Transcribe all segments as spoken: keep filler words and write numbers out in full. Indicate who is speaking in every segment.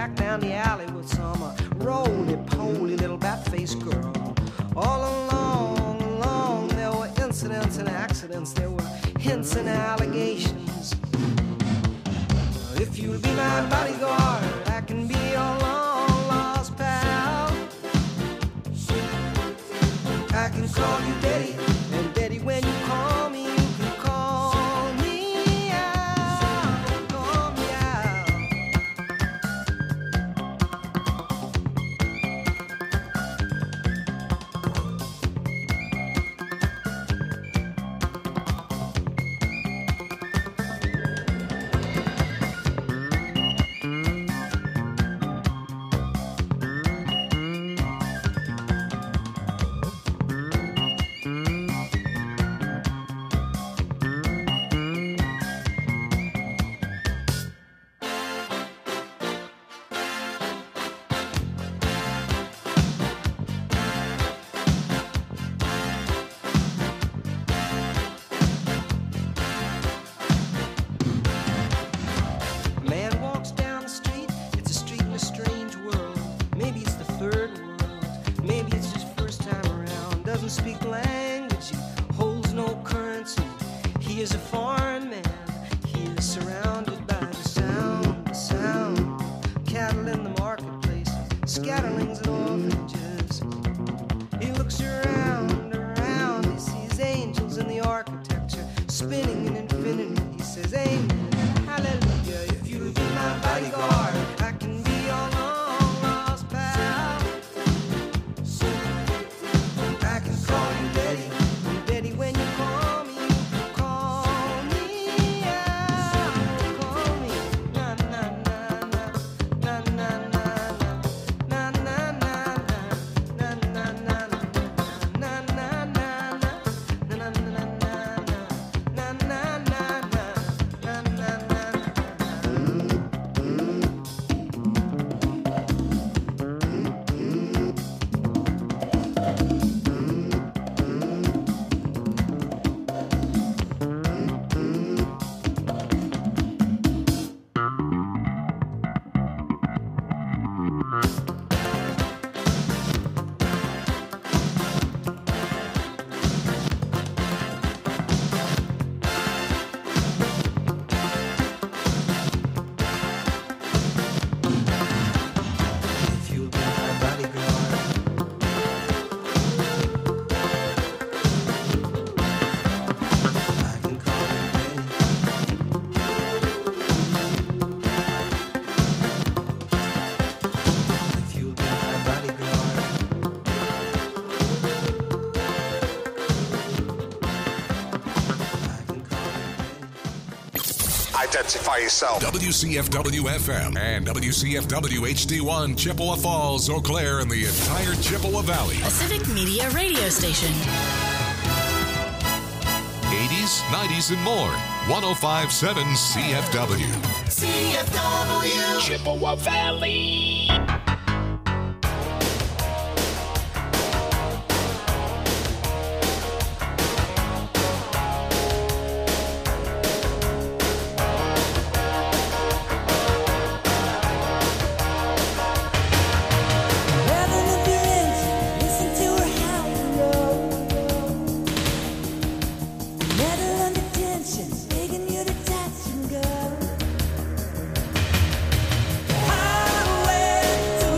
Speaker 1: back down the alley with some uh, roly-poly little bat-faced girl. All along, along, there were incidents and accidents, there were hints and allegations. If you'll be my bodyguard, I can be your long-lost pal. I can call you Daddy, and Daddy, when you call me, you can call me out, call me out.
Speaker 2: Identify yourself. W C F W F M and W C F W H D one, Chippewa Falls, Eau Claire, and the entire Chippewa Valley.
Speaker 3: A Civic Media radio station.
Speaker 2: eighties, nineties, and more. one oh five point seven C F W.
Speaker 4: C F W.
Speaker 2: Chippewa Valley.
Speaker 4: Highway to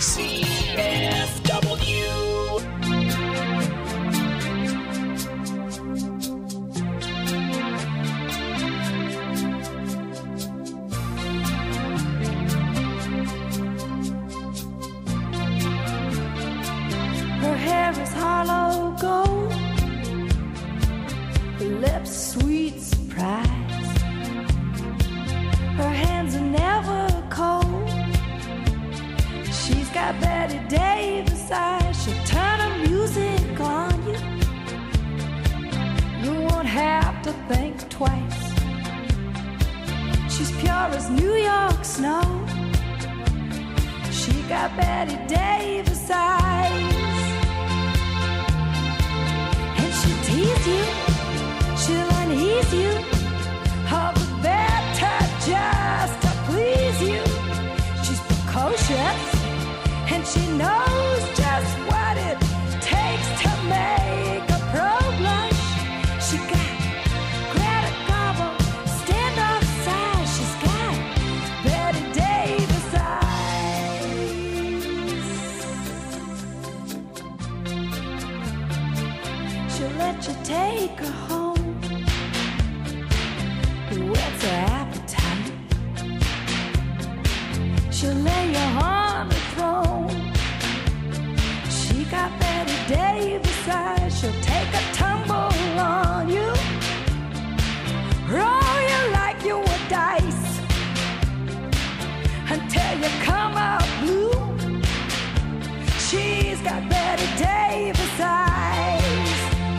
Speaker 5: C F W.
Speaker 6: Her hair is hollow gold, her lips sweet surprise. Her hands are never cold. She's got Betty Davis eyes. She'll turn her music on you. You won't have to think twice. She's pure as New York snow. She got Betty Davis eyes. And she'll tease you, she'll unease you, all the better just to please you. She's precocious, and she knows just what it takes to make a pro blush. She got Greta Garbo, standoff size. She's got Betty Davis eyes. She'll let you take her home. What's her appetite? She'll lay you on the throne. She got Betty Davis eyes. She'll take a tumble on you, roll you like you were dice, until you come out blue. She's got Betty Davis eyes.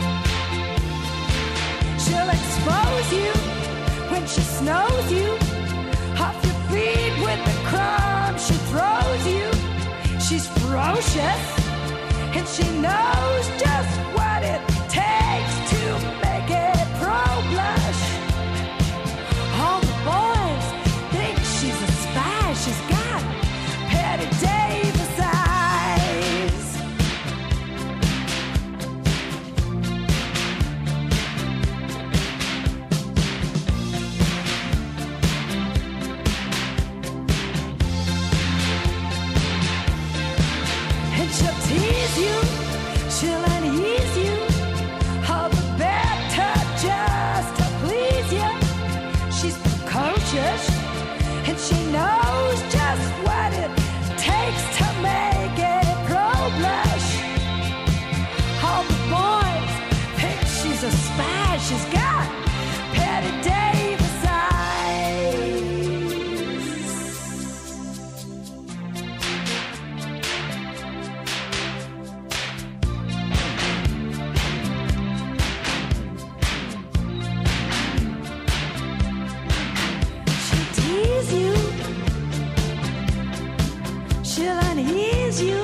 Speaker 6: She'll expose you when she snows you, off your feet with the crumbs she throws you. She's ferocious, and she knows just what it takes to make a pro blush. All the boys think she's a spy. She's got Betty Davis eyes. She'll tease you, she'll unease you, all the better just to please you. She's precocious, and she knows just what it takes to make a pro blush. All the boys think she's a spy. She's got Betty Davis eyes. You, she'll unease you,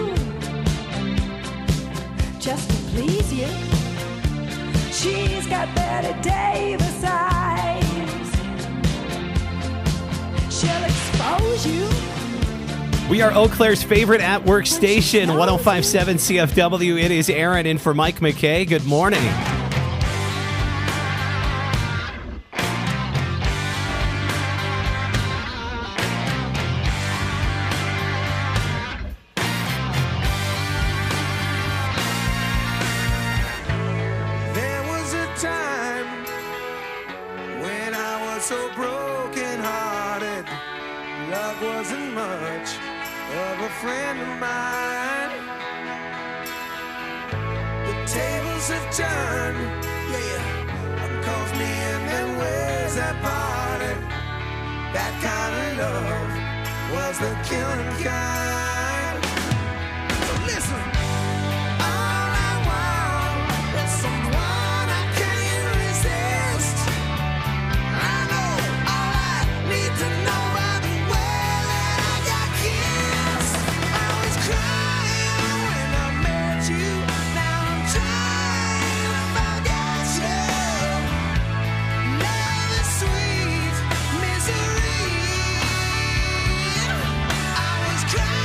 Speaker 6: just to please you. She's got Betty Davis eyes. She'll expose you.
Speaker 7: We are Eau Claire's favorite at-work station, one oh five point seven C F W. It is Aaron in for Mike McKay. Good morning.
Speaker 1: So broken hearted, love wasn't much of a friend of mine. The tables have turned, yeah, calls me in them ways that parted. That kind of love was the killing kind. So listen, all I want is someone I can't resist. I know all I need to know by the way that I got kissed. I was crying when I met you. Now I'm trying to forget you. Love is sweet misery. I was crying.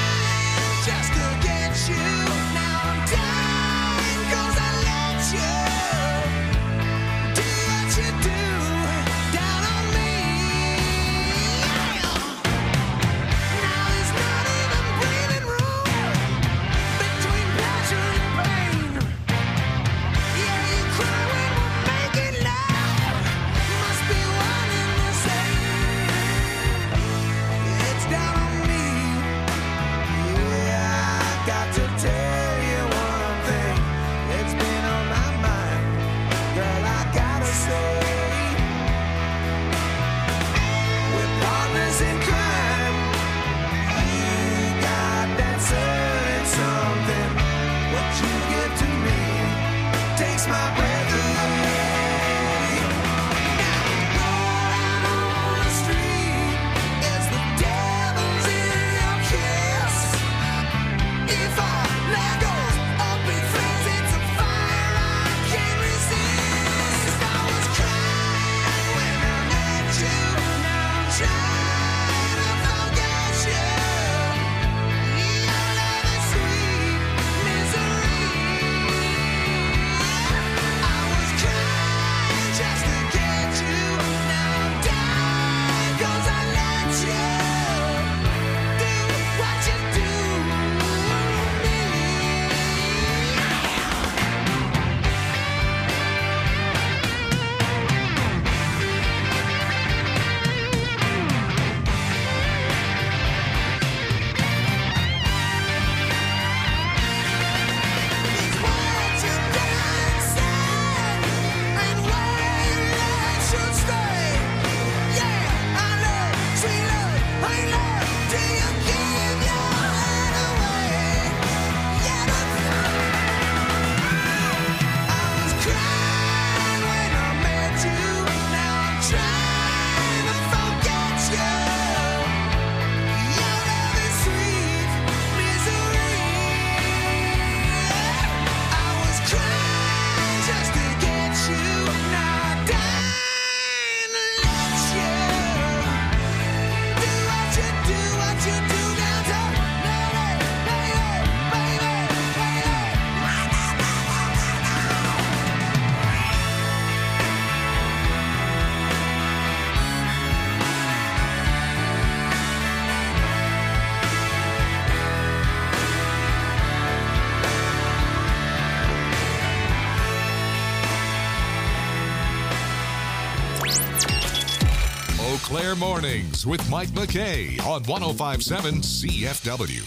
Speaker 2: Claire Mornings with Mike McKay on one oh five point seven C F W.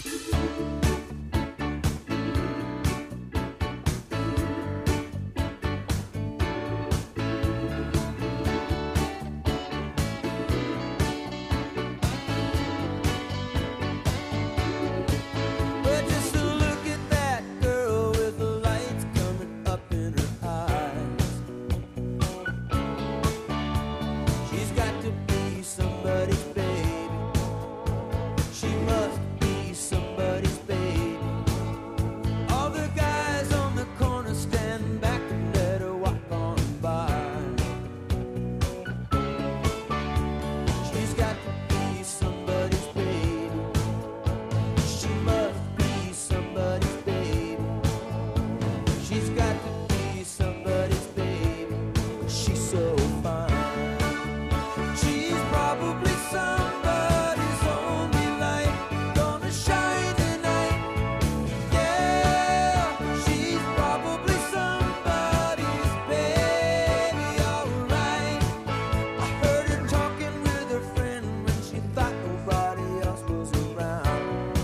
Speaker 1: Well, just look at that girl with the lights coming up in her eyes. She's got to be somebody's baby. She must be somebody's baby. All the guys on the corner stand back and let her walk on by. She's got to be somebody's baby. She must be somebody's baby. She's got to be somebody's baby. She's so fine. She's probably somebody's only light gonna shine tonight. Yeah, she's probably somebody's baby, alright. I heard her talking with her friend when she thought nobody else was around.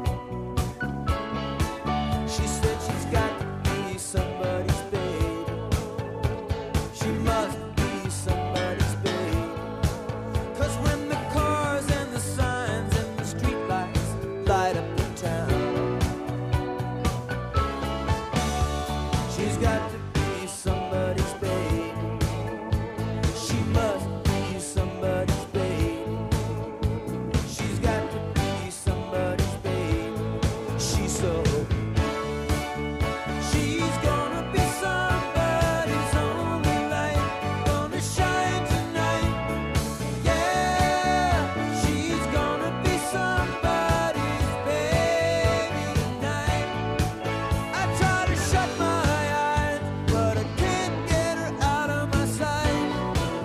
Speaker 1: She said she's got to be somebody's baby. She must be somebody's baby. 'Cause when the cars and the signs and the street lights light up the town, she's got to be somebody's baby. She must be somebody's baby. She's got to be somebody's baby. She's so. She's gonna be somebody's only light gonna shine tonight. Yeah, she's gonna be somebody's baby tonight. I try to shut my eyes, but I can't get her out of my sight.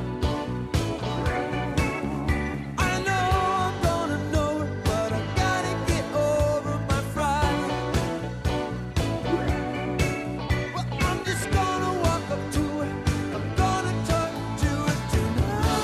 Speaker 1: I know I'm gonna know her, but I gotta get over my fright. Well, I'm just gonna walk up to her. I'm gonna talk to her tonight.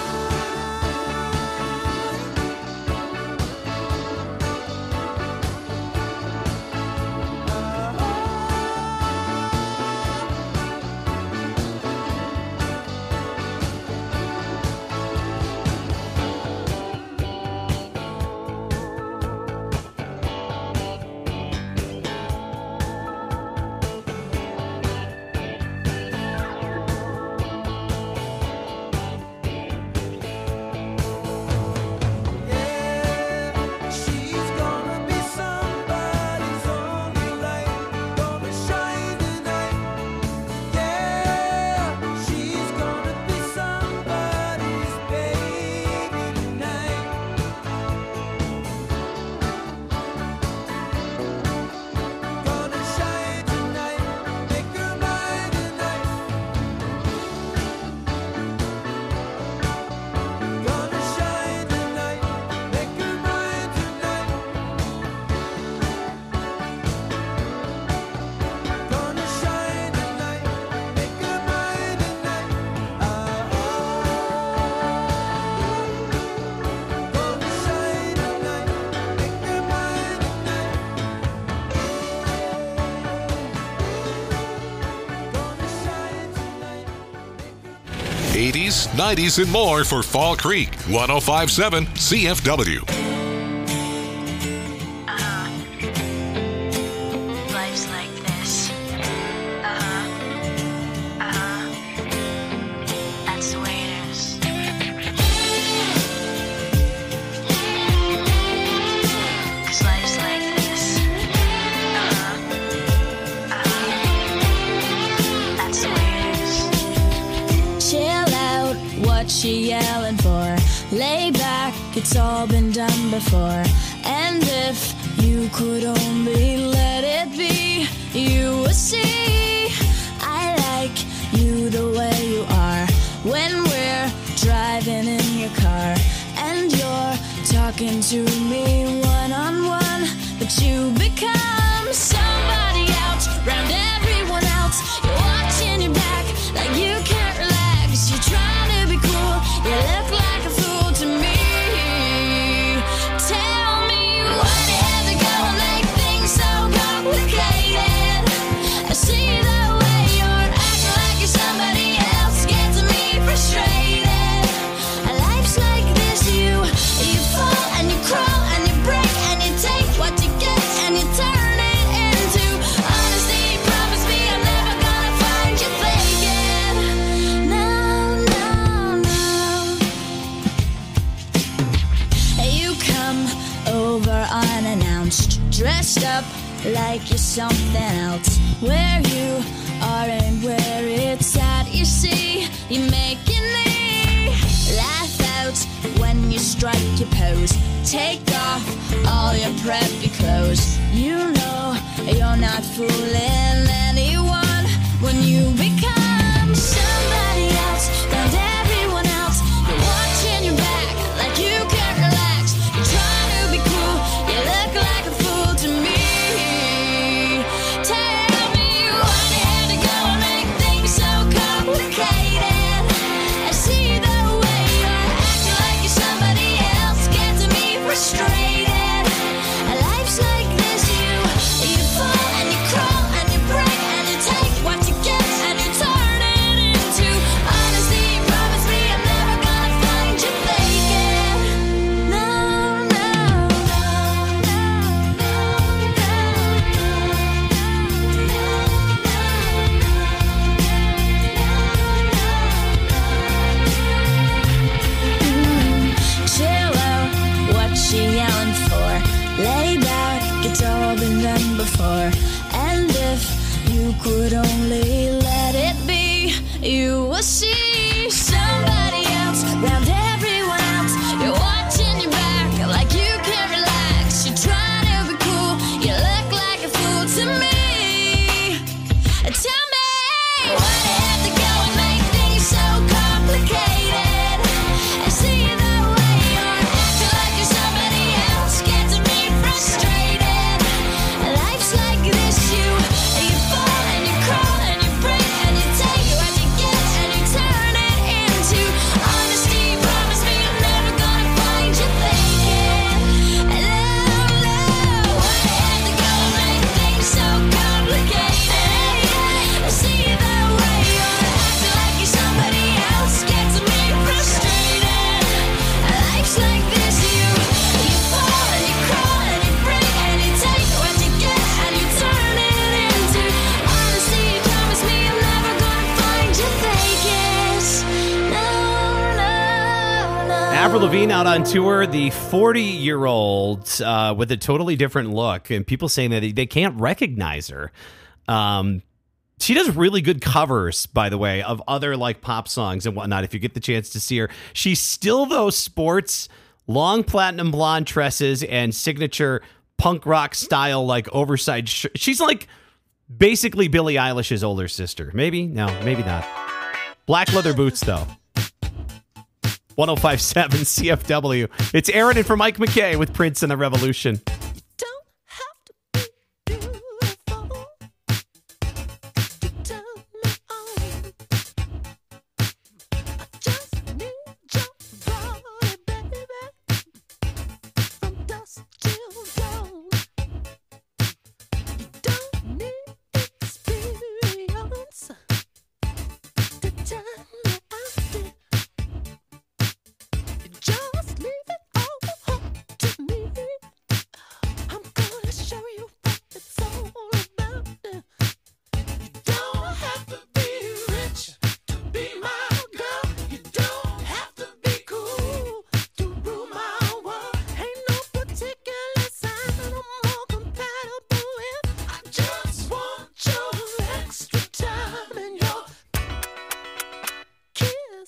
Speaker 1: Yeah, she's gonna be somebody's only light gonna shine tonight. Yeah, she's gonna be somebody's baby tonight. Gonna shine tonight, make her mine tonight. Gonna shine tonight, make her mine tonight. Gonna shine tonight, make her mine tonight. Ah, gonna shine tonight, make her mine tonight. Gonna shine tonight.
Speaker 2: eighties, nineties, and more for Fall Creek. one oh five point seven C F W.
Speaker 3: Life's like this. Uh-huh. Uh-huh. That's the way it is. 'Cause life's like this. Uh-huh. Uh-huh. That's the way it is.
Speaker 8: Chill out, what you yelling for? Lay back, it's all been done before. And if you could only let it be, you would see I like you the way you are. When we're driving in your car and you're talking to me one-on-one, but you become somebody else round everyone else. You're watching your back like you can't relax. You're trying to be cool, you look like a fool to me. dressed up like you're something else. Where you are and where it's at, you see, you're making me laugh out when you strike your pose. Take off all your preppy clothes. You know you're not fooling anyone when you become somebody else. Found everyone else. You're watching your back like you can't relax. You're trying to be cool. You look like a fool to me. Tell me why you had to go and make things so complicated. I see the way you're acting like you're somebody else, getting me frustrated. Life's like this, you you fall and you crawl and you break and you take what you get and you turn it into honesty. Promise me I'm never gonna find you faking. No, no, no, no, no, chill out, what she yelling for? Lay back, it's all been done before. And if you could only let it be, you will see somebody else round everyone else. You're watching your back like you can't relax. You're trying to be cool, you look like a fool to me. Tell me why they have to go and make things so complicated. I see the way you're acting like you're somebody else, getting me frustrated. Life's like this, you you fall and you crawl and you break and you take what you get and you turn it into honesty. Promise me I'm never gonna find you faking. No, no, why they have to go and make things so complicated? I see the way you're acting like you're somebody else, getting me frustrated. Life's like this, you you fall and you crawl and you break and you take what you get and you turn it into honesty. Promise me I'm never gonna find you faking. No, no, no.
Speaker 7: Avril Lavigne out on tour, the forty-year-old uh, with a totally different look, and people saying that they- they can't recognize her. Um, she does really good covers, by the way, of other like pop songs and whatnot. If you get the chance to see her, she still though sports long platinum blonde tresses and signature punk rock style like oversized. Sh- she's like basically Billie Eilish's older sister. Maybe no, maybe not. Black leather boots though. one oh five point seven C F W. It's Aaron in for Mike McKay with Prince and the Revolution.
Speaker 4: Don't have to be beautiful to turn me on. I just need your body, baby, from dusk till dawn. You don't need experience to turn me on. Just leave it all up to me. I'm gonna show you what it's all about. You don't have to be rich to be my girl. You don't have to be cool to rule my world. Ain't no particular sign I'm more compatible with. I just want your extra time and your kiss.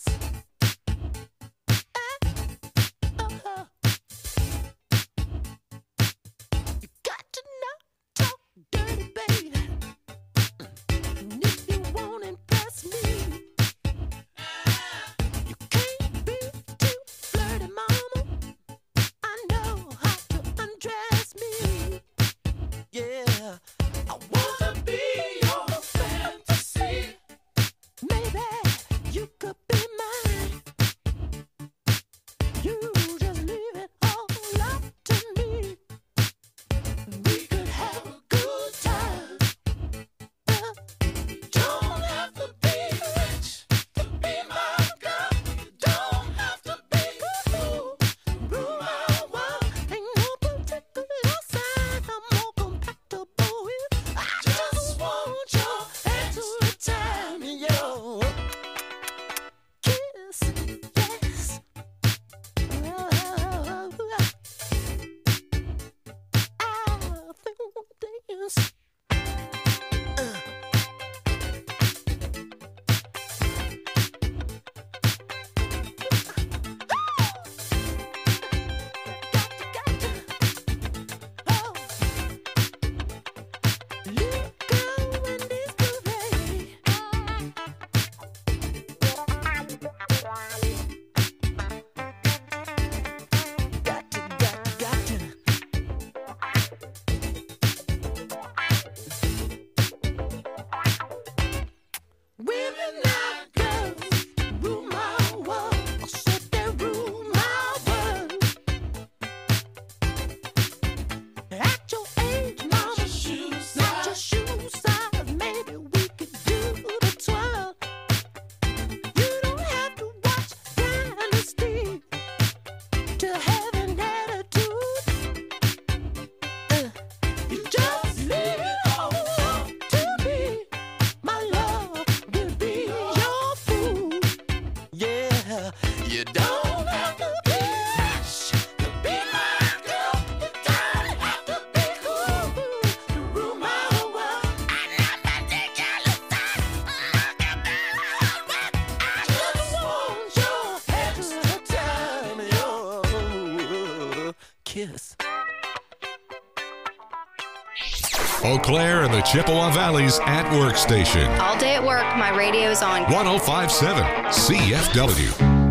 Speaker 4: You got to not talk dirty, baby. And if you won't impress me, you can't be too flirty, mama. I know how to undress me. Yeah, I wanna be your fantasy. Maybe you could be mine. You just leave it all up to me. We could have a good time. Uh, you don't have to be rich to be my girl. You don't have to be cool to rule my world. Ain't no particular sign I'm more compatible with. I just want
Speaker 2: Eau Claire and the Chippewa Valley's at work station.
Speaker 3: All day at work, my radio's on.
Speaker 2: one oh five point seven C F W.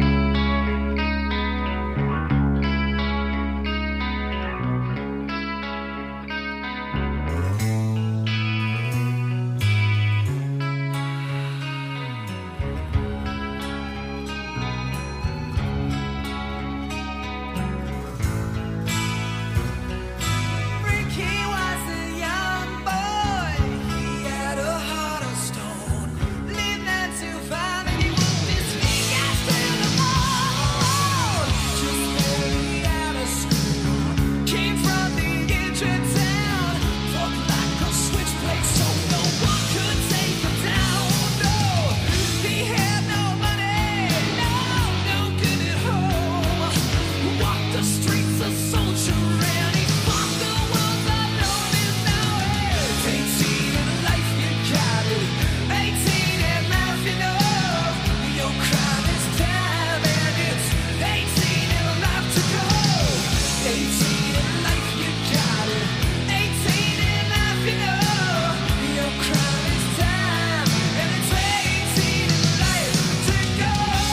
Speaker 1: Ricky was a young boy. He had a heart of stone. Lived not to find that he walked his feet after the ball. Just barely out of school. Came from the edge of town. Walked like a switchblade, so no one could take him down. No, he had no money. No, no good at home. Walked the streets a soldier and he fought the world unknown. Is now eighteen in life, you got it. eighteen in life, you know. Your crime is time and it's eighteen in life to go. eighteen in life, you got it. eighteen in life, you know. Your crime is time and it's eighteen in life to go.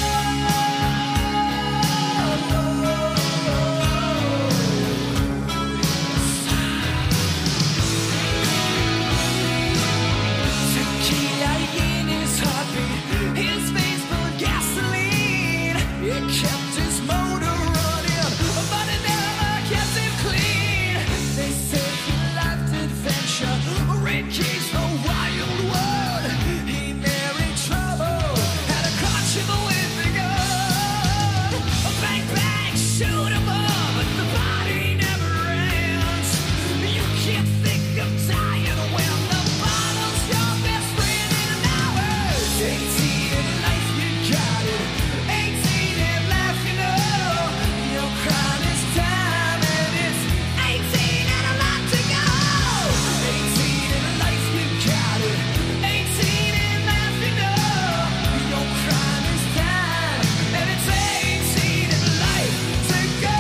Speaker 1: Tequila in his heartbeat, his face full of gasoline. It kept his motor running, but it never kept him clean. They say he liked adventure, Ricky's the wild one. He married trouble, had a constable with a gun. Bang bang, shoot him up, but the body never ends. You can't think of dying when the bottle's your best friend in an hour. eighteen in life, you got it. eighteen in life, you know. Your crime is time and it's eighteen and a lot to go. eighteen in life, you got it. eighteen in life, you know. Your crime is time and it's eighteen in life to go.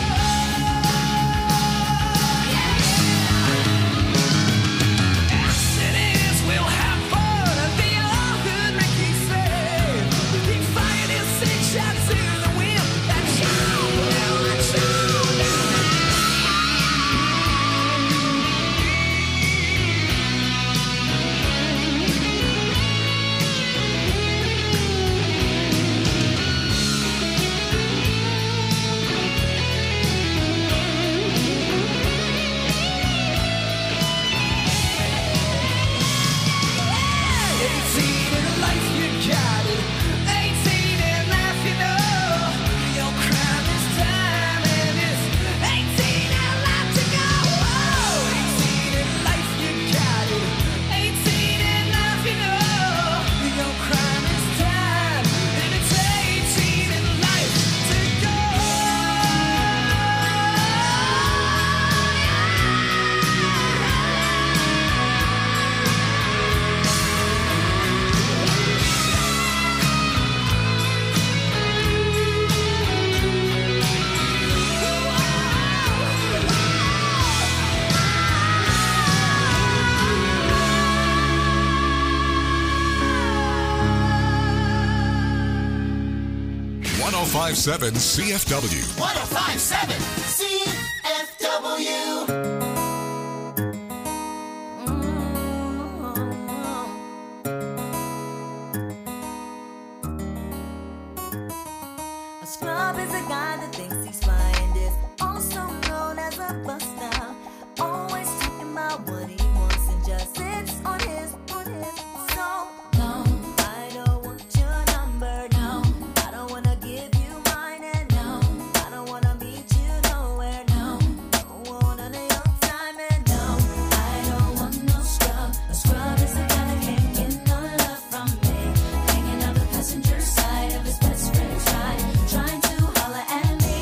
Speaker 1: Accidents will happen, the old good Ricky said. He fired his six shots to the wind and shot down and shot down. eighteen in life, you got it. eighteen in life, you know. Your crime is time and it's eighteen and a lot to go. eighteen in life, you got it. eighteen in life, you know. Your crime is time and it's eighteen in life to go.
Speaker 2: one oh five point seven C F W.
Speaker 9: one oh five point seven C F W.
Speaker 10: A scrub is a guy that thinks he's fly and is also known as a buster. Always talking about what he wants and just sits on his, on his soul. No, I don't want your number. No, I don't wanna give you mine. And no, I don't wanna meet you nowhere. No, don't want none of your time. And no, I don't want no scrub. A scrub is a guy that can't get no love from me. Hanging out the passenger side of his best friend's ride, trying to holler at me.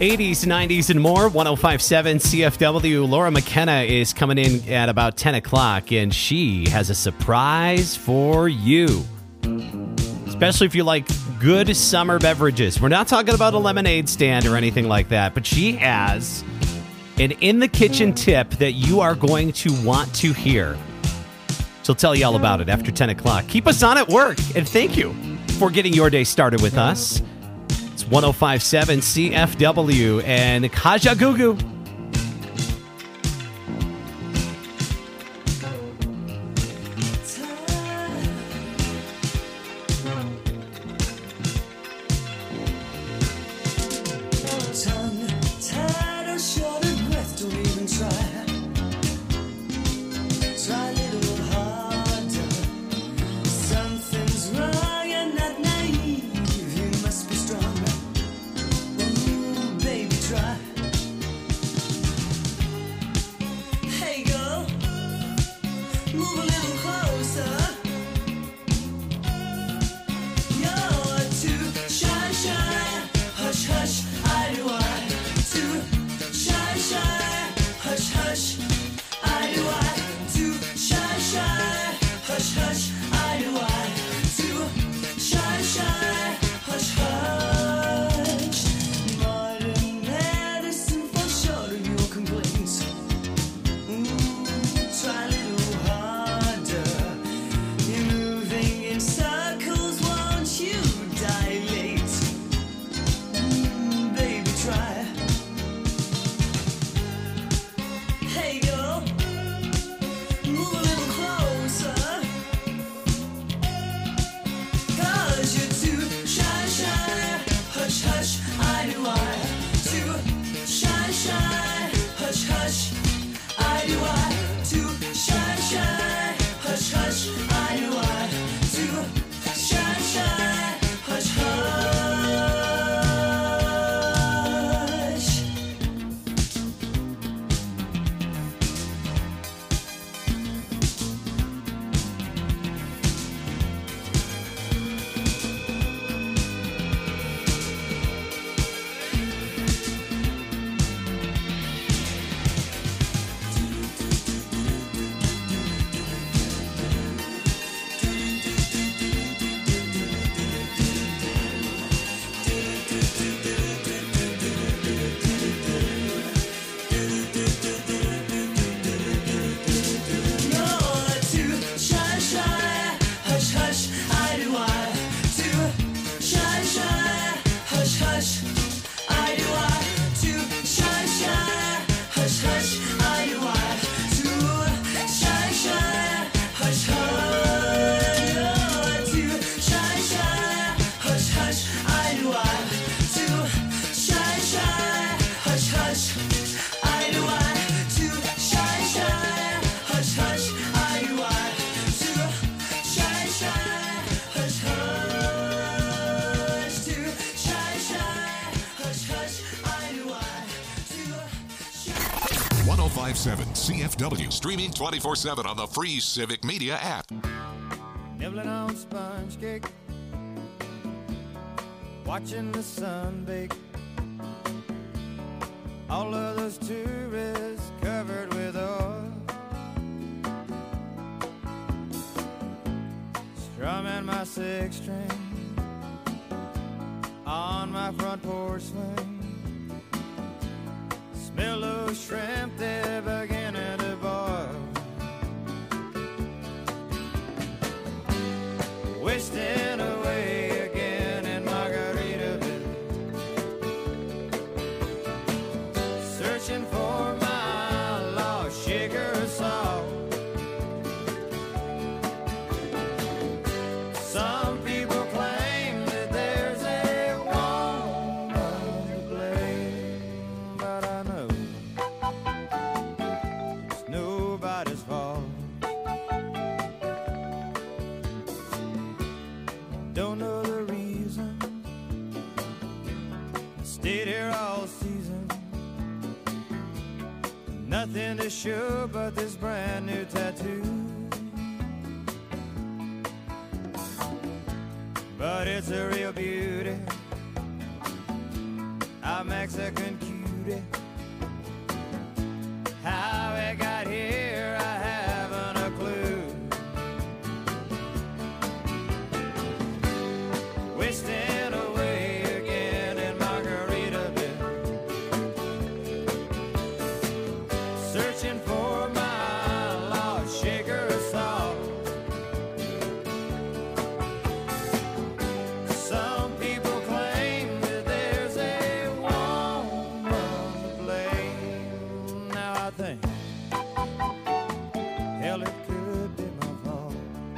Speaker 7: eighties, nineties, and more. one oh five point seven C F W. Laura McKenna is coming in at about ten o'clock, and she has a surprise for you. Especially if you like good summer beverages. We're not talking about a lemonade stand or anything like that, but she has an in-the-kitchen tip that you are going to want to hear. She'll tell you all about it after ten o'clock. Keep us on at work, and thank you for getting your day started with us. It's one oh five point seven C F W and Kaja Gugu.
Speaker 11: Tongue tied or short of breath, don't even try. Try a little harder. Something's wrong, you're not naive. You must be strong. Ooh, baby, try. Hey, girl, move a little closer. You're too shy, shy. Hush, hush, I do I. Too shy, shy. Hush, hush, I do I. Too shy, shy. Hush, hush, I do I. Too shy, shy. Hush, hush. Modern medicine for short of your complaints. Ooh, try a little harder. You're moving in circles, won't you dilate? Mm, baby, try. Hey, girl, move a little closer. 'Cause you're too shy, shy. Hush, hush, I do I. Too shy, shy. Hush, hush, I do I. Too shy, shy. Hush, hush, I do I. Too shy, shy. Hush, hush. You're too shy, shy. Hush, hush, I do I. Too shy, shy. Hush, hush, I do I. Too shy, shy. Hush, hush, I do I. Too shy, shy. Hush, hush. You're too shy, shy. Hush, hush, I do I. Too shy, shy. Hush, hush, I do I. Too shy, shy. Hush, hush, I do I. Too shy, shy. Hush, hush. Too shy, shy. Hush, hush, I do I. Too shy.
Speaker 2: one oh five point seven C F W. Streaming twenty-four seven on the free Civic Media app.
Speaker 1: Nibbling on sponge cake, watching the sun bake. All of those tourists covered with oil, strumming my six string on my front porch swing. Smell those shrimp, they're beginning to boil. Wasting away again in Margaritaville, searching for my lost sugar salt. Some people claim that there's a woman to blame, but I know it's nobody's fault. Don't know the reason, stayed here all season. Nothing to show but this brand new tattoo. But it's a real beauty. I
Speaker 12: my Mexican cutie. How it got here, I haven't a clue. Wasting away again in Margaritaville, searching for my lost shaker of salt. Some people claim that there's a woman to blame. Now I think, hell, it could be my fault.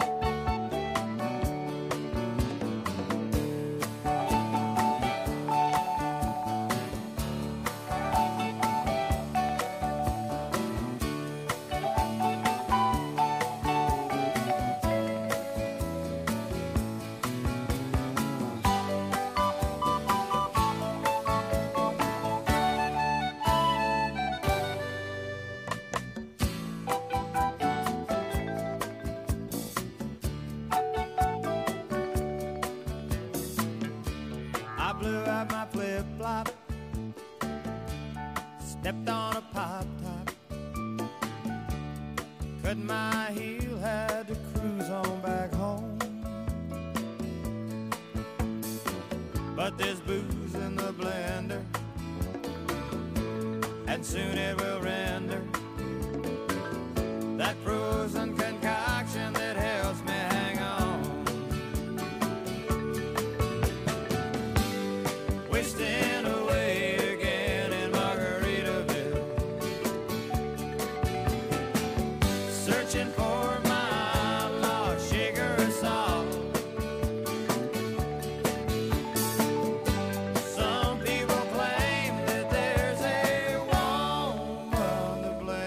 Speaker 12: I blew out my flip-flop, stepped on a pop-top, cut my heel, had to cruise on back home. But there's booze in the blender, and soon it will render that frozen concoction that helps me hang on. Wasting away again in Margaritaville, searching for my lost shaker of salt. Some people claim that there's a woman to blame.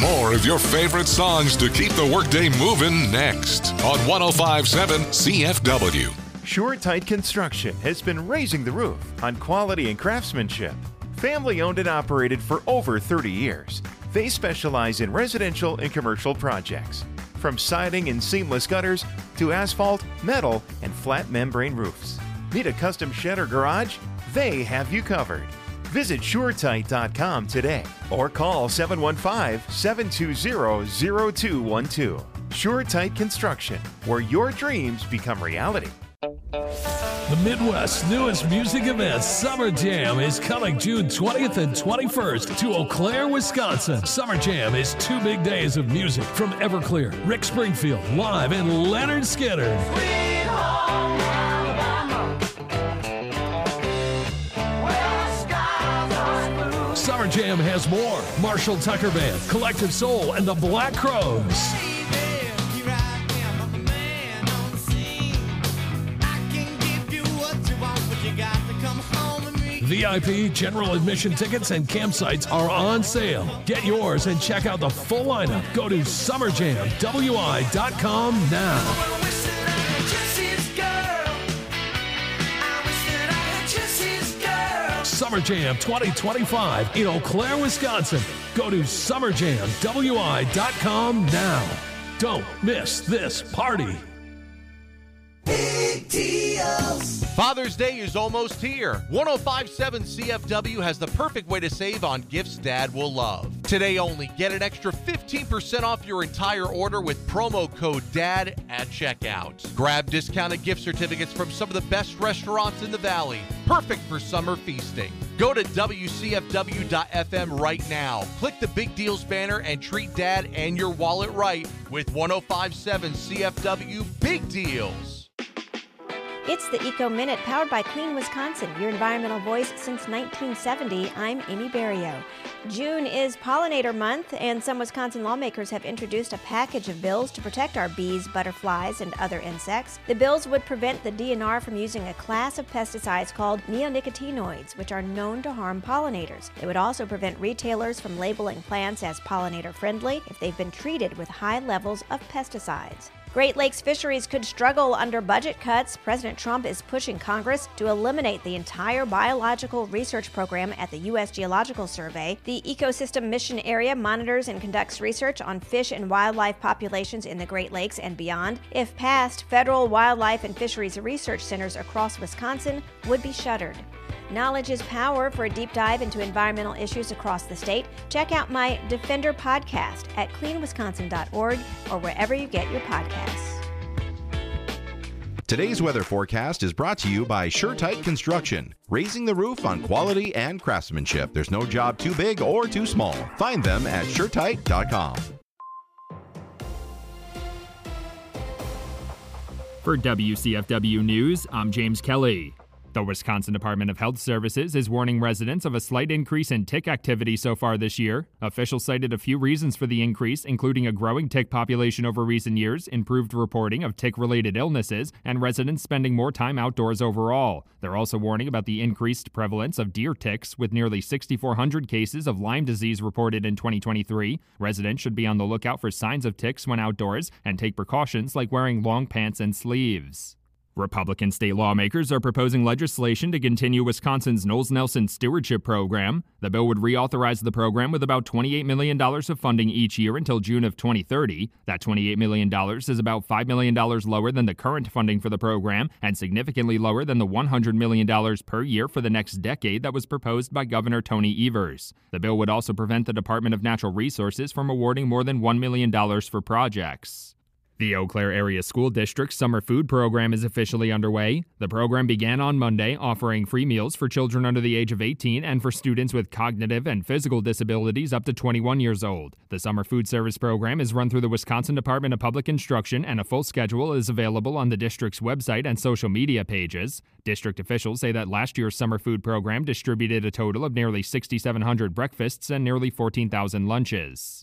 Speaker 2: More of your favorite songs to keep the workday moving next on one oh five point seven C F W.
Speaker 13: Sure Tight Construction has been raising the roof on quality and craftsmanship. Family owned and operated for over thirty years. They specialize in residential and commercial projects, from siding and seamless gutters to asphalt, metal, and flat membrane roofs. Need a custom shed or garage? They have you covered. Visit sure tight dot com today or call seven one five, seven two zero, zero two one two. Sure Tight Construction, where your dreams become reality.
Speaker 14: The Midwest's newest music event, Summer Jam, is coming June twentieth and twenty-first to Eau Claire, Wisconsin. Summer Jam is two big days of music from Everclear, Rick Springfield live, and Leonard Skinner. Summer Jam has more. Marshall Tucker Band, Collective Soul, and the Black Crows. V I P, general admission tickets, and campsites are on sale. Get yours and check out the full lineup. Go to summer jam w i dot com now. Summer Jam twenty twenty-five in Eau Claire, Wisconsin. Go to summer jam w i dot com now. Don't miss this party.
Speaker 9: Big deals.
Speaker 15: Father's Day is almost here. one oh five point seven C F W has the perfect way to save on gifts Dad will love. Today only, get an extra fifteen percent off your entire order with promo code DAD at checkout. Grab discounted gift certificates from some of the best restaurants in the Valley. Perfect for summer feasting. Go to W C F W dot F M right now. Click the Big Deals banner and treat Dad and your wallet right with one oh five point seven C F W Big Deals.
Speaker 16: It's the Eco Minute, powered by Clean Wisconsin, your environmental voice since nineteen seventy. I'm Amy Barrio. June is Pollinator Month, and some Wisconsin lawmakers have introduced a package of bills to protect our bees, butterflies, and other insects. The bills would prevent the D N R from using a class of pesticides called neonicotinoids, which are known to harm pollinators. They would also prevent retailers from labeling plants as pollinator-friendly if they've been treated with high levels of pesticides. Great Lakes fisheries could struggle under budget cuts. President Trump is pushing Congress to eliminate the entire biological research program at the U S Geological Survey. The Ecosystem Mission Area monitors and conducts research on fish and wildlife populations in the Great Lakes and beyond. If passed, federal wildlife and fisheries research centers across Wisconsin would be shuttered. Knowledge is power. For a deep dive into environmental issues across the state, check out my Defender podcast at clean wisconsin dot org or wherever you get your podcasts.
Speaker 17: Today's weather forecast is brought to you by Sure Tight Construction, raising the roof on quality and craftsmanship. There's no job too big or too small. Find them at sure tight dot com.
Speaker 18: For W C F W News, I'm James Kelly. The Wisconsin Department of Health Services is warning residents of a slight increase in tick activity so far this year. Officials cited a few reasons for the increase, including a growing tick population over recent years, improved reporting of tick-related illnesses, and residents spending more time outdoors overall. They're also warning about the increased prevalence of deer ticks, with nearly six thousand four hundred cases of Lyme disease reported in twenty twenty-three. Residents should be on the lookout for signs of ticks when outdoors and take precautions like wearing long pants and sleeves. Republican state lawmakers are proposing legislation to continue Wisconsin's Knowles Nelson Stewardship Program. The bill would reauthorize the program with about twenty-eight million dollars of funding each year until June of twenty thirty. That twenty-eight million dollars is about five million dollars lower than the current funding for the program and significantly lower than the one hundred million dollars per year for the next decade that was proposed by Governor Tony Evers. The bill would also prevent the Department of Natural Resources from awarding more than one million dollars for projects. The Eau Claire Area School District's summer food program is officially underway. The program began on Monday, offering free meals for children under the age of eighteen and for students with cognitive and physical disabilities up to twenty-one years old. The summer food service program is run through the Wisconsin Department of Public Instruction, and a full schedule is available on the district's website and social media pages. District officials say that last year's summer food program distributed a total of nearly six thousand seven hundred breakfasts and nearly fourteen thousand lunches.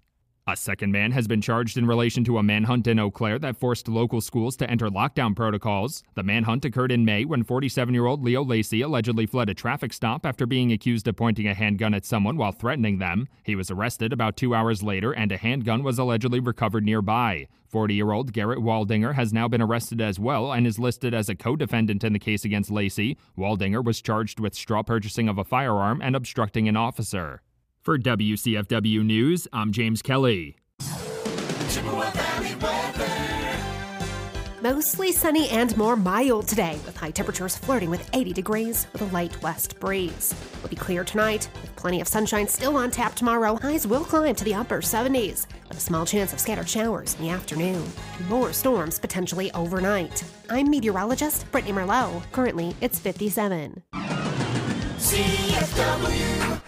Speaker 18: A second man has been charged in relation to a manhunt in Eau Claire that forced local schools to enter lockdown protocols. The manhunt occurred in May when forty-seven-year-old Leo Lacey allegedly fled a traffic stop after being accused of pointing a handgun at someone while threatening them. He was arrested about two hours later, and a handgun was allegedly recovered nearby. forty-year-old Garrett Waldinger has now been arrested as well and is listed as a co-defendant in the case against Lacey. Waldinger was charged with straw purchasing of a firearm and obstructing an officer. For W C F W News, I'm James Kelly.
Speaker 9: Chippewa Valley weather.
Speaker 19: Mostly sunny and more mild today, with high temperatures flirting with eighty degrees with a light west breeze. It'll be clear tonight, with plenty of sunshine still on tap tomorrow. Highs will climb to the upper seventies, with a small chance of scattered showers in the afternoon. More storms potentially overnight. I'm meteorologist Brittany Merlot. Currently, it's fifty-seven.
Speaker 9: C F W.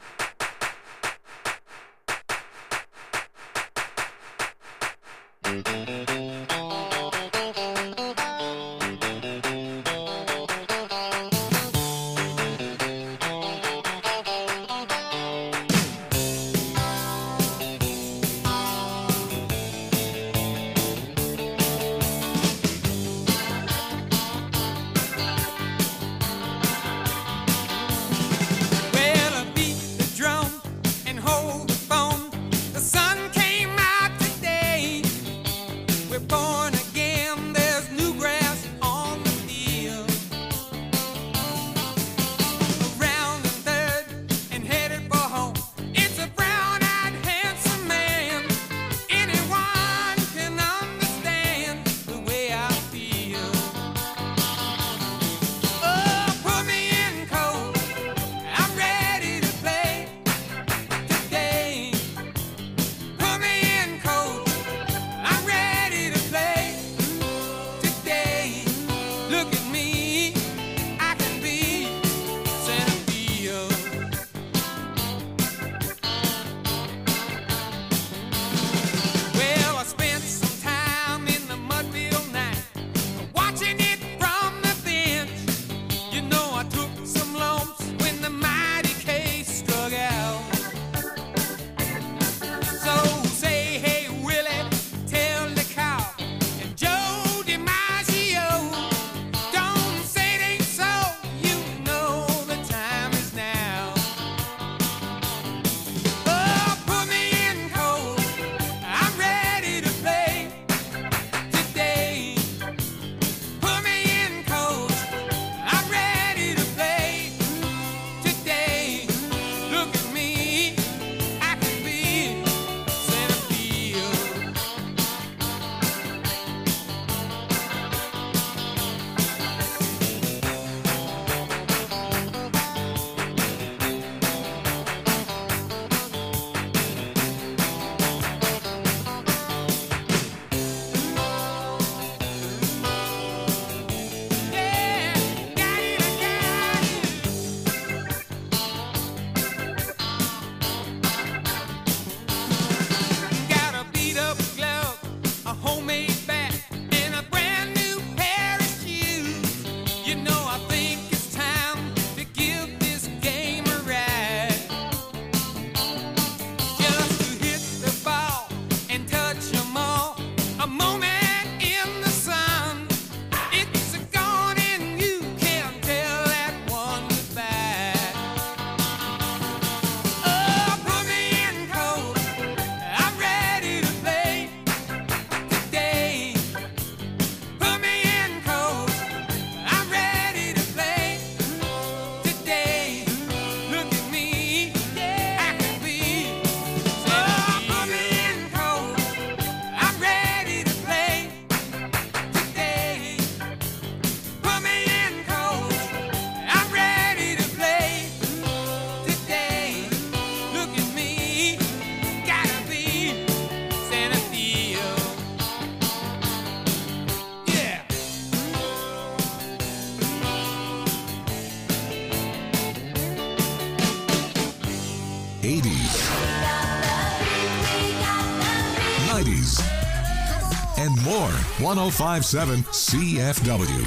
Speaker 2: eighties, nineties, and more. one oh five point seven C F W.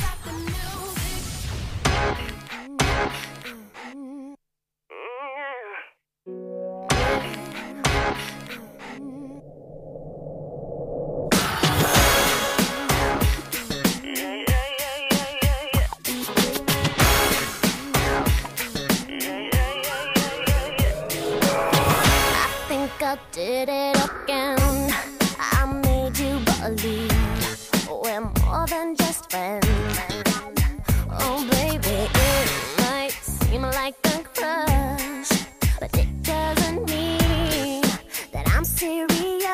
Speaker 20: like I did it again. I made you believe we're more than just friends. Oh baby, it might seem like a crush, but it doesn't mean that I'm serious.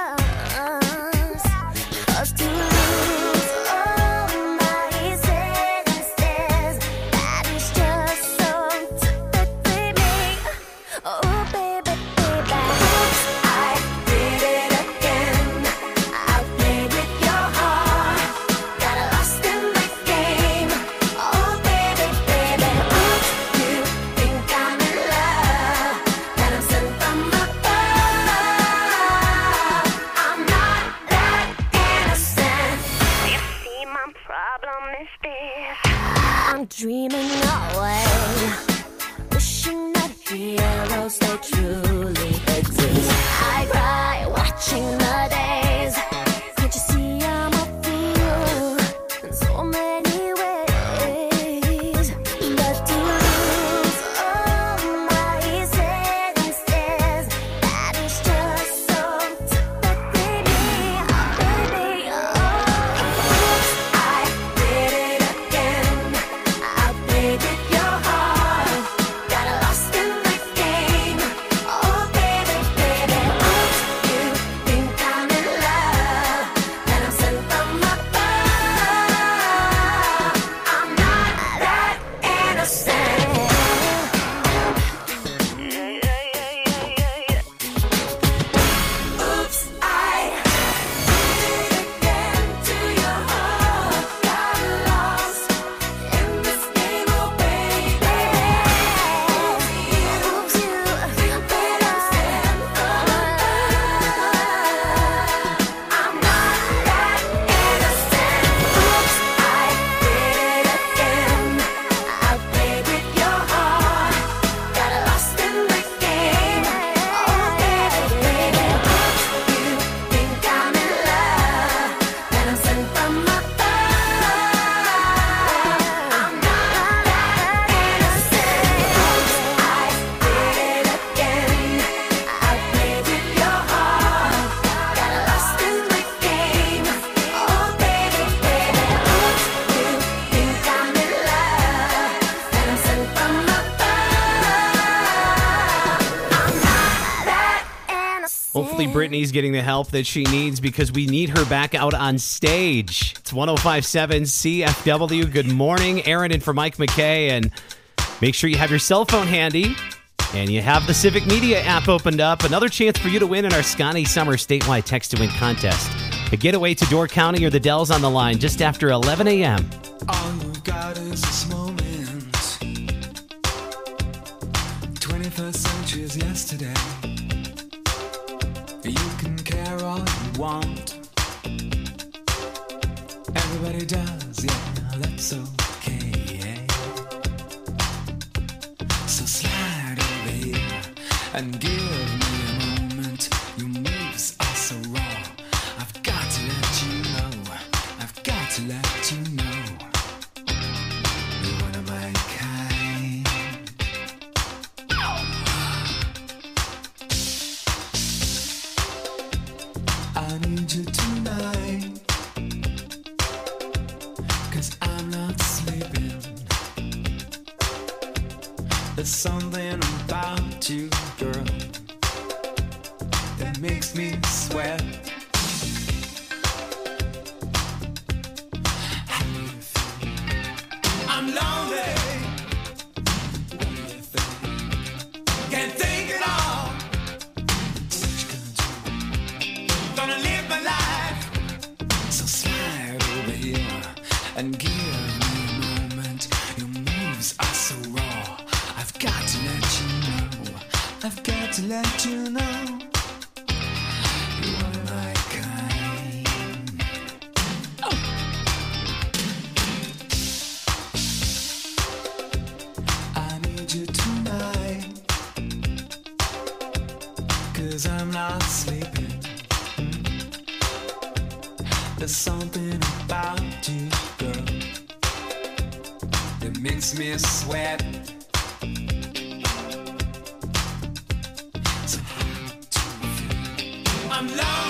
Speaker 20: 'Cause to lose all my senses, that is just so typically me. Oh baby, baby, oops, I did it again. I played with your heart, got lost in the game. Oh baby, baby, oops, you think I'm in love, that I'm sent from above. I'm not that innocent. You see, my problem is this: I'm dreaming away, wishing that heroes they truly exist. I cry watching the days. Can't you see I'm a fool in so many ways? But to lose all my senses, that is just so typically me. Oh, baby, oh, oops, I did it again. I played with your heart, got lost in the game. Oh baby, baby, oops, you think I'm in love, that I'm sent from above. I'm not that innocent. Oops, I did it again to your heart, got lost in this game, oh baby. Oops, you think that I'm sent from above. I'm not that innocent. Oops, I did it again. I played with your heart, got lost in the game. Oh baby, baby, oops, you think I'm in love, that I'm sent from above. I'm not that innocent. Oops, I did it again. I played with your heart, got lost in the game. Oh baby, baby, oops, you think I'm in love, that I'm sent from above. I'm not that innocent.
Speaker 7: Hopefully, Brittany's getting the help that she needs because we need her back out on stage. It's one oh five point seven C F W. Good morning, Aaron, and for Mike McKay. And make sure you have your cell phone handy and you have the Civic Media app opened up. Another chance for you to win in our Scotty Summer statewide text to win contest. A getaway to Door County or the Dells on the line just after eleven a.m.
Speaker 11: All we've got is this moment. twenty-first century is yesterday. You can care all you want. Everybody does, yeah, that's okay. So slide over here and give me a moment. Your moves are so raw. I've got to let you know. I've got to let you know. You're one of my kind. I need you tonight, 'cause I'm not sleeping. There's something about you, girl, that makes me sweat. How do you feel? I'm lonely. What do you think? Can't think at all. What you gonna do? Gonna live my life. So slide over here and give me a moment. Your moves are so raw. I've got to let you know. I've got to let you know. You're one of my kind. Oh. I need you tonight, 'cause I'm not sleeping. There's something about you, girl, that makes me sweat. So how do you feel? I'm lost.